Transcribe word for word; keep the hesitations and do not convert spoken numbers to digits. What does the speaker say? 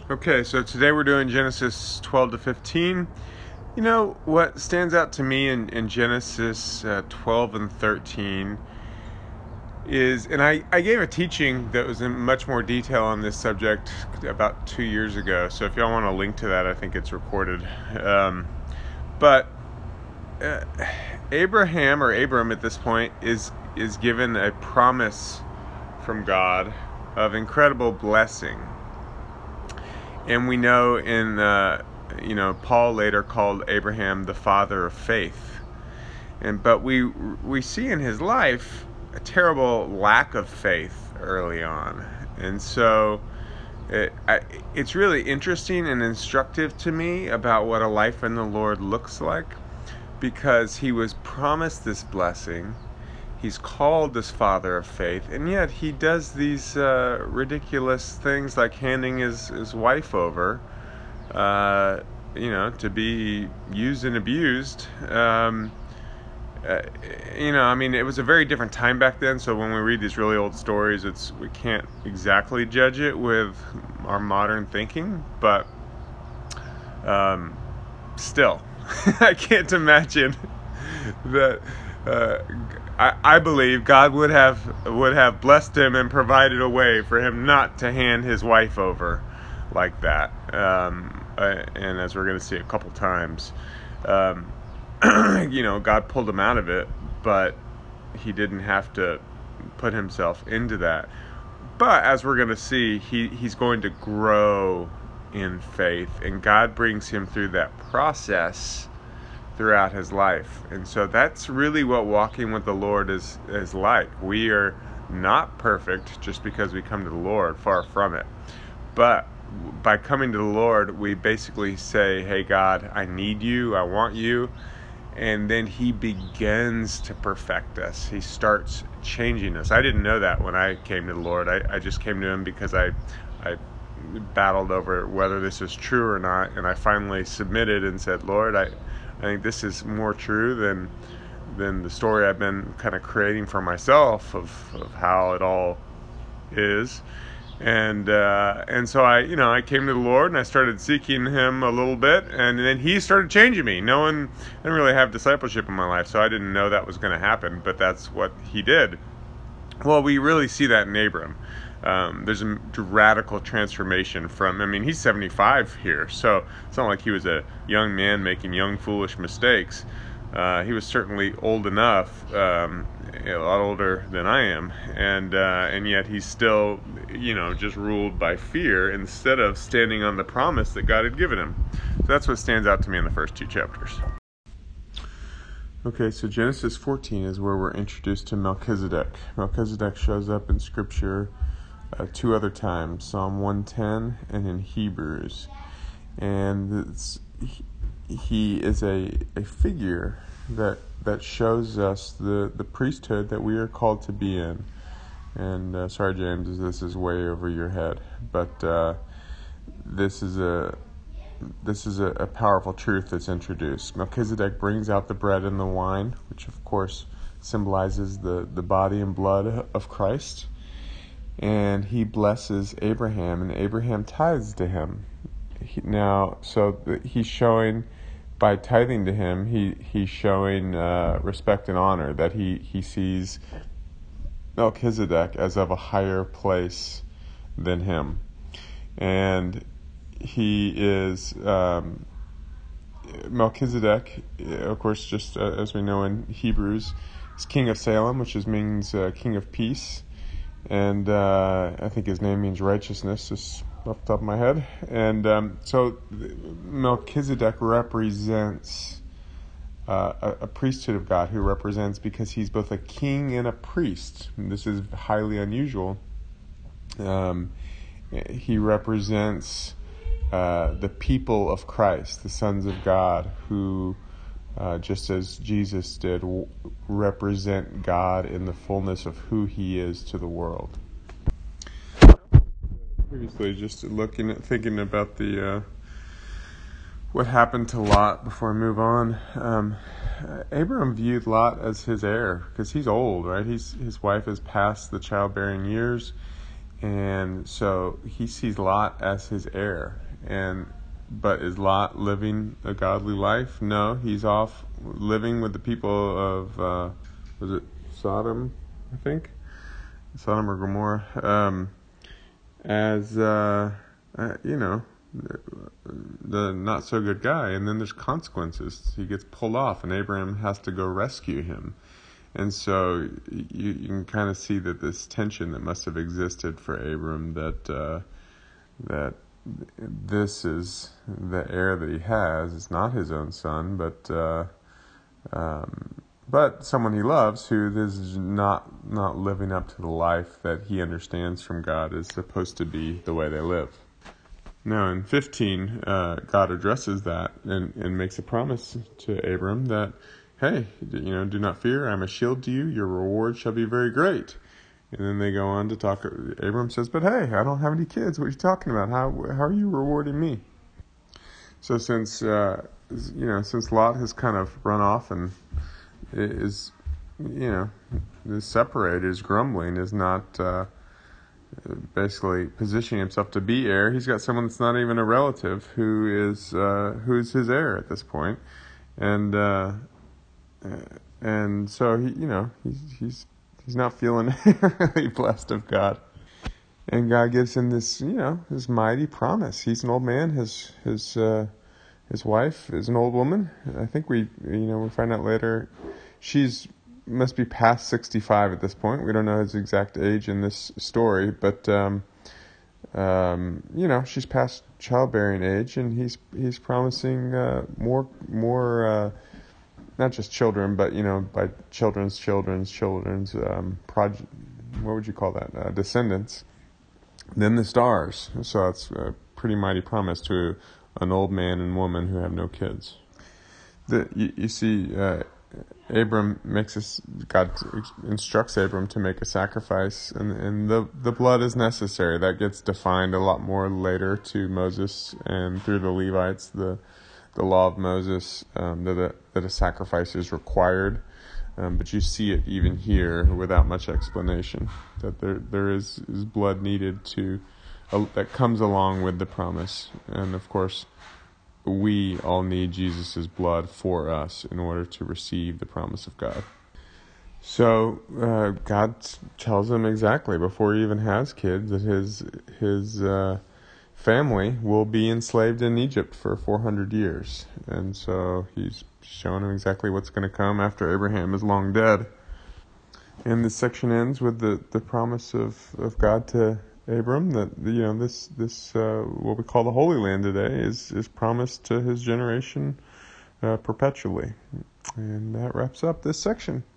Okay, so today we're doing Genesis twelve to fifteen. You know, what stands out to me in, in Genesis uh, twelve and thirteen is, and I, I gave a teaching that was in much more detail on this subject about two years ago, so if y'all want to link to that, I think it's recorded. Um, but uh, Abraham, or Abram at this point, is, is given a promise from God of incredible blessing. And we know in, uh, you know, Paul later called Abraham the father of faith. And but we we see in his life a terrible lack of faith early on. And so it, I, it's really interesting and instructive to me about what a life in the Lord looks like, because he was promised this blessing. He's called this father of faith, and yet he does these uh, ridiculous things like handing his, his wife over, uh, you know, to be used and abused. Um, uh, you know, I mean, it was a very different time back then, so when we read these really old stories, it's we can't exactly judge it with our modern thinking, but um, still, I can't imagine that... Uh, I, I believe God would have would have blessed him and provided a way for him not to hand his wife over like that. Um, uh, and as we're going to see a couple times, um, you know, God pulled him out of it, but he didn't have to put himself into that. But as we're going to see, he, he's going to grow in faith, and God brings him through that process throughout his life. And so that's really what walking with the Lord is is like. We are not perfect just because we come to the Lord, far from it. But by coming to the Lord, we basically say, hey God, I need you, I want you. And then he begins to perfect us. He starts changing us. I didn't know that when I came to the Lord. I, I just came to him because I I battled over whether this is true or not, and I finally submitted and said, Lord, I I think this is more true than than the story I've been kind of creating for myself of, of how it all is. And uh, and so I, you know, I came to the Lord and I started seeking him a little bit, and then he started changing me. No one, I didn't really have discipleship in my life, so I didn't know that was going to happen, but that's what he did. Well, we really see that in Abram. Um, there's a radical transformation from, I mean, he's seventy-five here, so it's not like he was a young man making young, foolish mistakes. Uh, he was certainly old enough, um, a lot older than I am, and uh, and yet he's still, you know, just ruled by fear instead of standing on the promise that God had given him. So that's what stands out to me in the first two chapters. Okay, so Genesis fourteen is where we're introduced to Melchizedek. Melchizedek shows up in Scripture Uh, two other times, Psalm one ten and in Hebrews. And it's, he, he is a, a figure that that shows us the, the priesthood that we are called to be in. And uh, sorry, James, this is way over your head, but uh, this is a this is a, a powerful truth that's introduced. Melchizedek brings out the bread and the wine, which of course symbolizes the, the body and blood of Christ. And he blesses Abraham, and Abraham tithes to him. He, now, so he's showing, by tithing to him, he he's showing uh, respect and honor, that he, he sees Melchizedek as of a higher place than him. And he is, um, Melchizedek, of course, just uh, as we know in Hebrews, is king of Salem, which is, means uh, king of peace. And uh, I think his name means righteousness, just off the top of my head. And um, so Melchizedek represents uh, a, a priesthood of God, who represents, because he's both a king and a priest. And this is highly unusual. Um, he represents uh, the people of Christ, the sons of God, who, Uh, just as Jesus did, w- represent God in the fullness of who he is to the world. Previously, just looking at, thinking about the uh, what happened to Lot before I move on. Um, Abram viewed Lot as his heir because he's old, right? He's his wife has passed the childbearing years, And so he sees Lot as his heir. And but is Lot living a godly life? No, he's off living with the people of uh, was it Sodom, I think, Sodom or Gomorrah, um, as uh, uh, you know, the not so good guy. And then there's consequences. He gets pulled off, and Abraham has to go rescue him. And so you, you can kind of see that this tension that must have existed for Abram, that uh, that this is the heir that he has. It's not his own son, but uh, um, but someone he loves, who is not not living up to the life that he understands from God is supposed to be the way they live. Now in fifteen, uh, God addresses that and, and makes a promise to Abram that, hey, you know, do not fear. I'm a shield to you. Your reward shall be very great. And then they go on to talk. Abram says, but hey, I don't have any kids. What are you talking about? How how are you rewarding me? So since, uh, you know, since Lot has kind of run off and is, you know, is separated, is grumbling, is not uh, basically positioning himself to be heir, he's got someone that's not even a relative who is uh, who's his heir at this point. And uh, and so, he, you know, he's he's He's not feeling really blessed of God. And God gives him this, you know, this mighty promise. He's an old man. His his uh, his wife is an old woman. I think we, you know, we find out later she's must be past sixty-five at this point. We don't know his exact age in this story, but um, um, you know, she's past childbearing age, and he's he's promising uh, more more. Uh, Not just children, but, you know, by children's children's children's um, prog- what would you call that? Uh, descendants. Then the stars. So it's a pretty mighty promise to an old man and woman who have no kids. The, you, you see, uh, Abram makes us. God instructs Abram to make a sacrifice, and, and the the blood is necessary. That gets defined a lot more later to Moses and through the Levites. The the law of Moses, um, that, a, that a sacrifice is required, um, but you see it even here without much explanation, that there there is, is blood needed to, uh, that comes along with the promise. And of course, we all need Jesus' blood for us in order to receive the promise of God. So uh, God tells him exactly, before he even has kids, that his his uh, family will be enslaved in Egypt for four hundred years. And so he's showing him exactly what's going to come after Abraham is long dead. And this section ends with the, the promise of, of God to Abram that, you know, this, this uh, what we call the Holy Land today is, is promised to his generation uh, perpetually. And that wraps up this section.